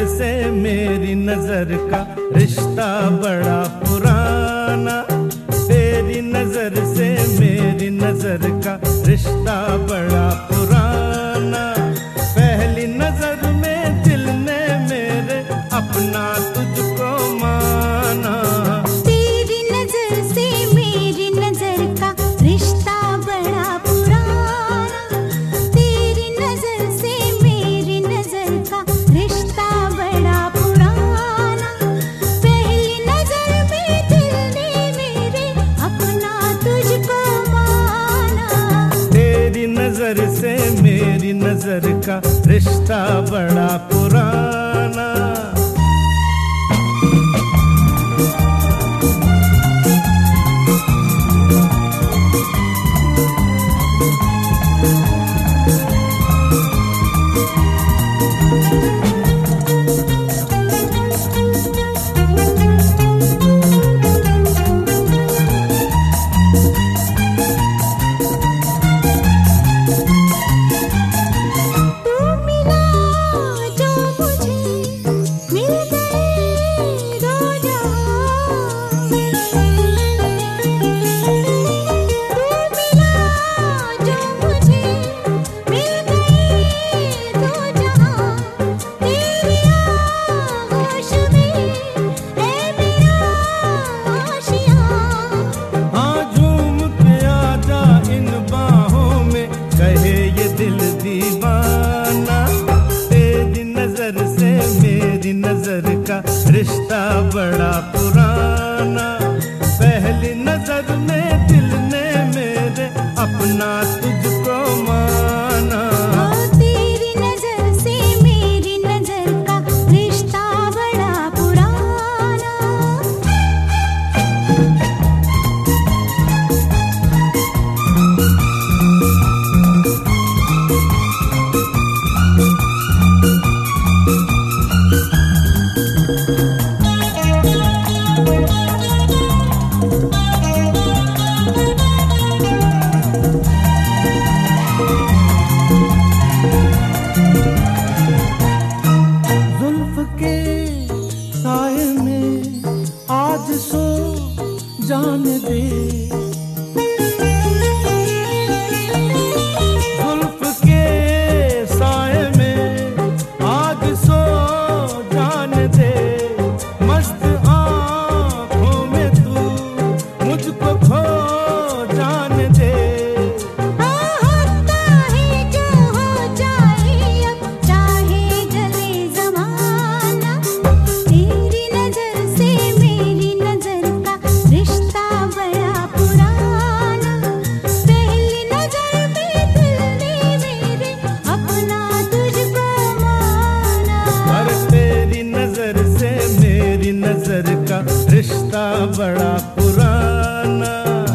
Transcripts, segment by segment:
से मेरी नजर का रिश्ता बड़ा पुराना, तेरी नजर से मेरी नजर का रिश्ता बड़ा पुराना। पहली नजर में दिल ने मेरे अपना तुझको माना। तेरी नजर से मेरी नजर का रिश्ता बड़ा पुराना, तेरी नजर से मेरी नजर का रिश्ता बड़ा पुराना। पहली नजर में दिल ने मेरे अपना तुझको माना। तेरी नजर से मेरी नजर का रिश्ता बड़ा पुराना। रिश्ता बड़ा पुराना, पहली नजर में दिल ने मेरे अपना तुझको माना। तेरी नजर से मेरी नजर का रिश्ता बड़ा पुराना। जाने दे जुल्फ के साए में आज सो जाने दे। मस्त आँखों में तू मुझको खो जाने दे। होता है जो हो जाए अब चाहे जले ज़माना। तेरी नजर से मेरी नजर का रिश्ता बड़ा पुराना। पहली नजर में दिल ने मेरे अपना तुझको माना। और तेरी नजर से मेरी नजर का रिश्ता बड़ा पुराना।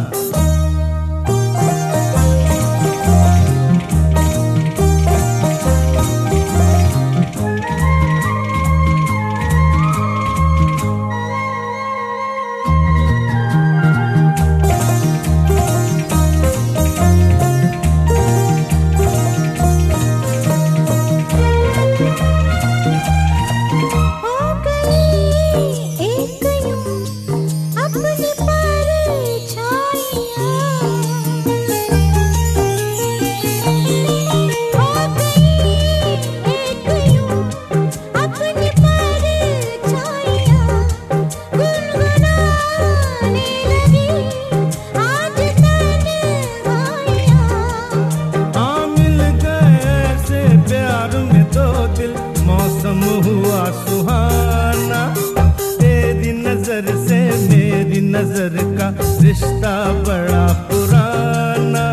हुआ सुहाना, तेरी नजर से मेरी नजर का रिश्ता बड़ा पुराना।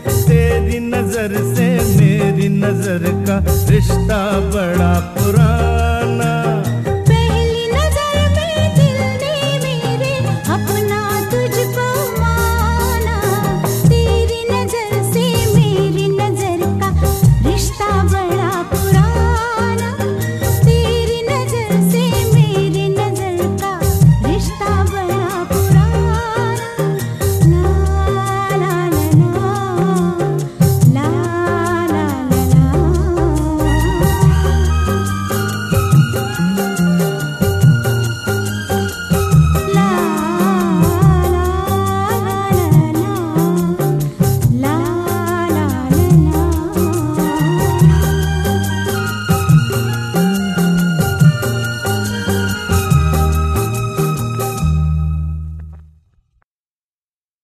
तेरी नजर से मेरी नजर का रिश्ता बड़ा पुराना।